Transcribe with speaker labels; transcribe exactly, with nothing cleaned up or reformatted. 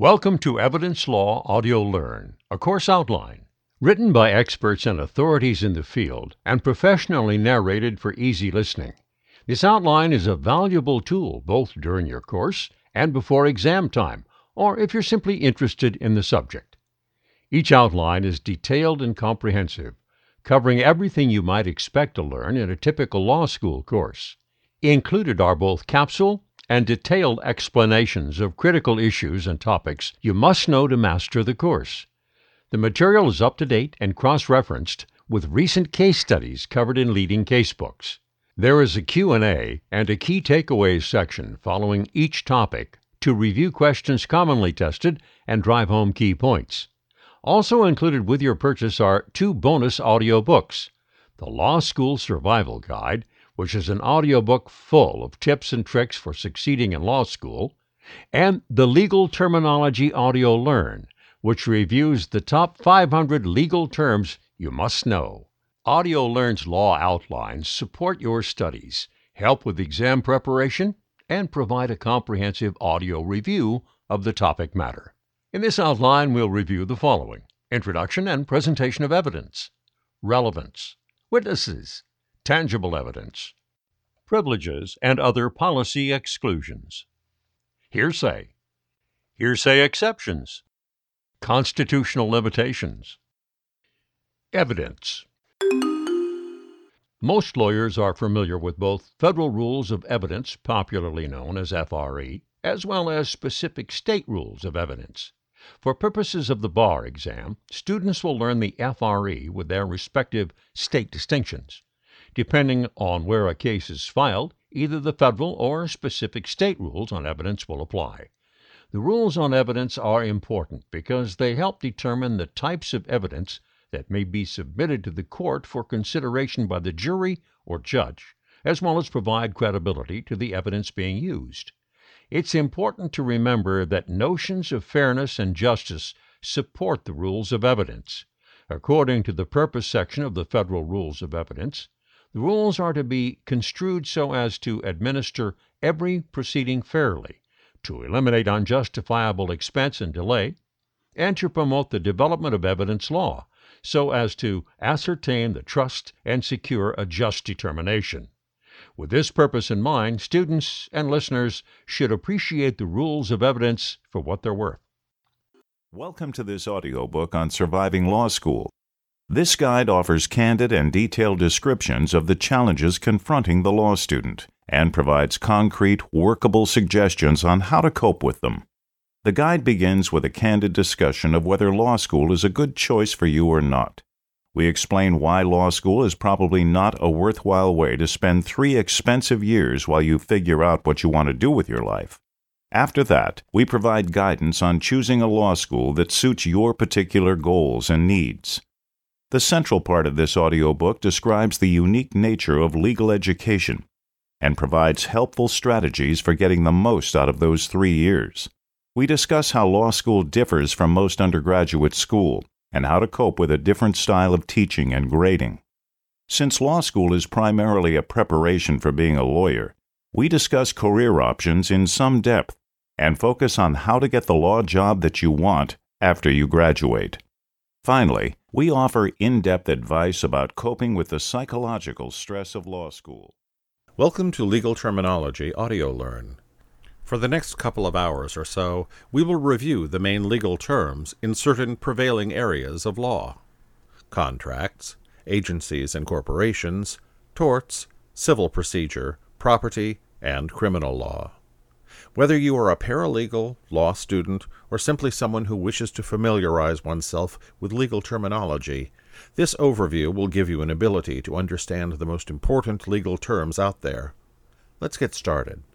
Speaker 1: Welcome to Evidence Law Audio Learn, a course outline, written by experts and authorities in the field and professionally narrated for easy listening. This outline is a valuable tool both during your course and before exam time, or if you're simply interested in the subject. Each outline is detailed and comprehensive, covering everything you might expect to learn in a typical law school course. Included are both capsule and detailed explanations of critical issues and topics you must know to master the course. The material is up to date and cross-referenced with recent case studies covered in leading casebooks. There is a Q and A and a key takeaways section following each topic to review questions commonly tested and drive home key points. Also included with your purchase are two bonus audio books: The Law School Survival Guide, which is an audiobook full of tips and tricks for succeeding in law school, and the Legal Terminology Audio Learn, which reviews the top five hundred legal terms you must know. Audio Learn's law outlines support your studies, help with exam preparation, and provide a comprehensive audio review of the topic matter. In this outline, we'll review the following: introduction and presentation of evidence, relevance, witnesses, tangible evidence, privileges and other policy exclusions, hearsay, hearsay exceptions, constitutional limitations, evidence. Most lawyers are familiar with both Federal Rules of Evidence, popularly known as F R E, as well as specific state rules of evidence. For purposes of the bar exam, students will learn the F R E with their respective state distinctions. Depending on where a case is filed, either the federal or specific state rules on evidence will apply. The rules on evidence are important because they help determine the types of evidence that may be submitted to the court for consideration by the jury or judge, as well as provide credibility to the evidence being used. It's important to remember that notions of fairness and justice support the rules of evidence. According to the purpose section of the Federal Rules of Evidence, the rules are to be construed so as to administer every proceeding fairly, to eliminate unjustifiable expense and delay, and to promote the development of evidence law, so as to ascertain the trust and secure a just determination. With this purpose in mind, students and listeners should appreciate the rules of evidence for what they're worth.
Speaker 2: Welcome to this audiobook on surviving law school. This guide offers candid and detailed descriptions of the challenges confronting the law student and provides concrete, workable suggestions on how to cope with them. The guide begins with a candid discussion of whether law school is a good choice for you or not. We explain why law school is probably not a worthwhile way to spend three expensive years while you figure out what you want to do with your life. After that, we provide guidance on choosing a law school that suits your particular goals and needs. The central part of this audiobook describes the unique nature of legal education and provides helpful strategies for getting the most out of those three years. We discuss how law school differs from most undergraduate school and how to cope with a different style of teaching and grading. Since law school is primarily a preparation for being a lawyer, we discuss career options in some depth and focus on how to get the law job that you want after you graduate. Finally, we offer in-depth advice about coping with the psychological stress of law school.
Speaker 3: Welcome to Legal Terminology Audio Learn. For the next couple of hours or so, we will review the main legal terms in certain prevailing areas of law: contracts, agencies and corporations, torts, civil procedure, property, and criminal law. Whether you are a paralegal, law student, or simply someone who wishes to familiarize oneself with legal terminology, this overview will give you an ability to understand the most important legal terms out there. Let's get started.